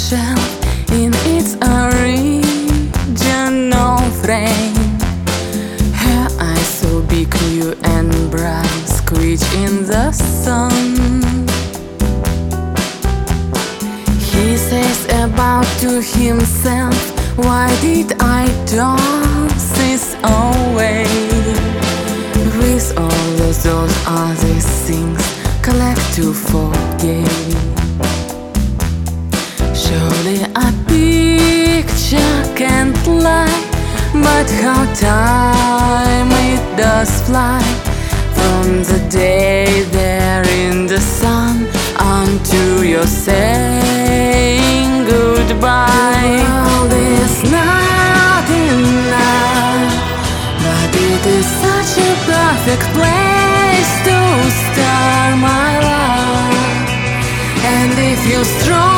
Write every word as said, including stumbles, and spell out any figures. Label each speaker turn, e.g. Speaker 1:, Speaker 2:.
Speaker 1: shelf in its original frame. Her eyes so big, blue and bright, squeeze in the sun. He says about to himself, why did I toss this away? With all of those other things collect to forget. Surely a picture can't lie, but how time it does fly, from the day they're in the sun until you're saying goodbye. World is not enough, but it is such a perfect place to start my life. And if you're strong